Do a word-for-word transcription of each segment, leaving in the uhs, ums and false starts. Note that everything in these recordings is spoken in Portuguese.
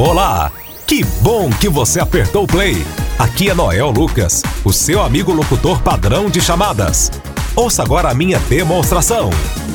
Olá! Que bom que você apertou o play! Aqui é Noel Lucas, o seu amigo locutor padrão de chamadas. Ouça agora a minha demonstração.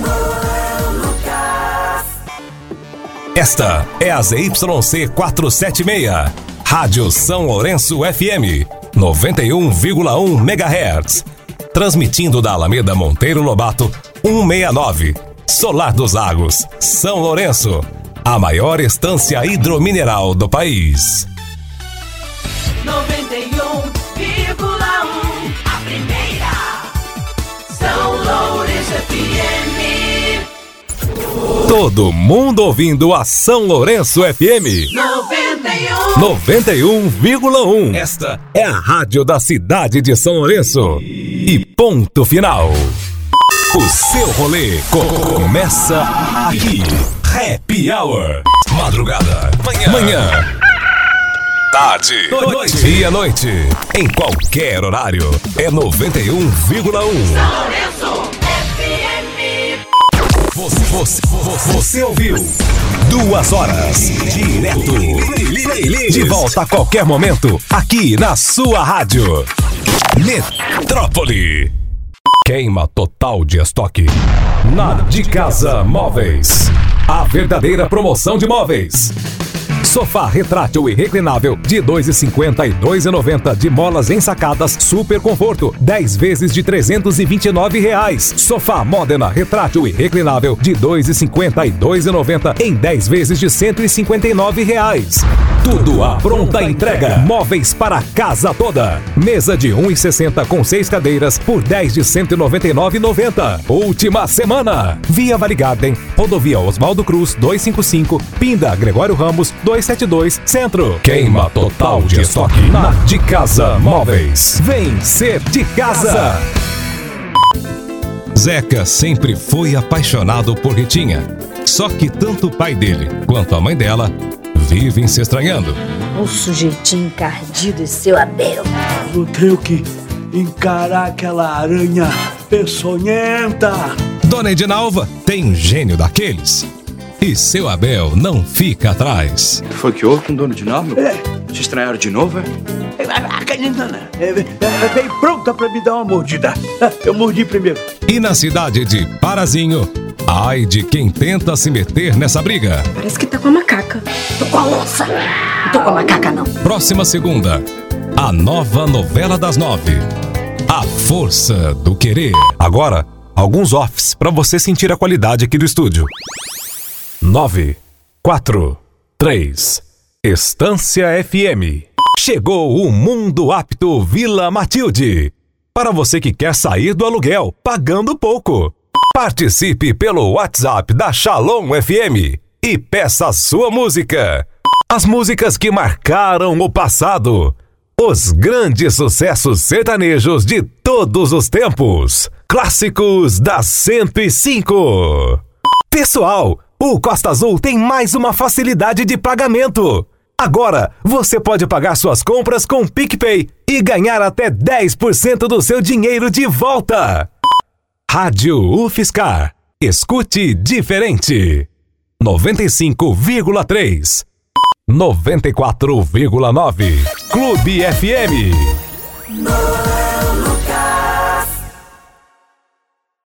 Esta é a Z Y C quatrocentos e setenta e seis, Rádio São Lourenço F M, noventa e um vírgula um megahertz. Transmitindo da Alameda Monteiro Lobato, cento e sessenta e nove, Solar dos Lagos, São Lourenço. A maior estância hidromineral do país. noventa e um vírgula um, a primeira. São Lourenço F M. Todo mundo ouvindo a São Lourenço F M. noventa e um. noventa e um vírgula um. Esta é a rádio da cidade de São Lourenço. E ponto final. O seu rolê começa aqui. Happy Hour. Madrugada. Manhã. Manhã. Tarde. Noite. E à noite. Em qualquer horário. É noventa e um vírgula um. São Lourenço F M. Você, você, você, você ouviu duas horas direto. De volta a qualquer momento. Aqui na sua rádio. Metrópole. Queima total de estoque na De Casa Móveis. A verdadeira promoção de móveis. Sofá retrátil e reclinável de dois reais e cinquenta e dois reais e noventa centavos de molas ensacadas super conforto, dez vezes de trezentos e vinte e nove reais. Sofá Modena retrátil e reclinável de dois reais e cinquenta e dois reais e noventa centavos em dez vezes de cento e cinquenta e nove reais. Tudo à pronta entrega. Móveis para a casa toda. Mesa de um real e sessenta centavos com seis cadeiras por dez de cento e noventa e nove reais e noventa centavos. Última semana. Via Vale Garden, Rodovia Oswaldo Cruz duzentos e cinquenta e cinco, Pinda Gregório Ramos duzentos e setenta e dois, Centro. Queima total de estoque na De Casa Móveis. Vem ser de casa. Zeca sempre foi apaixonado por Ritinha. Só que tanto o pai dele quanto a mãe dela vivem se estranhando. O sujeitinho encardido e seu Abel. Eu tenho que encarar aquela aranha peçonhenta. Dona Edinalva tem um gênio daqueles. E seu Abel não fica atrás. Foi que houve com o dono de nome? É. Te estranharam de novo, é? A canina veio pronta pra me dar uma mordida. Eu mordi primeiro. E na cidade de Parazinho, ai de quem tenta se meter nessa briga. Parece que tá com a macaca. Tô com a onça. Não tô com a macaca, não. Próxima segunda, a nova novela das nove. A Força do Querer. Agora, alguns offs pra você sentir a qualidade aqui do estúdio. nove, quatro, três. Estância F M. Chegou o Mundo Apto Vila Matilde. Para você que quer sair do aluguel pagando pouco. Participe pelo WhatsApp da Shalom F M e peça a sua música. As músicas que marcaram o passado. Os grandes sucessos sertanejos de todos os tempos. Clássicos da cento e cinco. Pessoal, o Costa Azul tem mais uma facilidade de pagamento. Agora, você pode pagar suas compras com PicPay e ganhar até dez por cento do seu dinheiro de volta. Rádio UFSCar. Escute diferente. noventa e cinco vírgula três. noventa e quatro vírgula nove. Clube F M.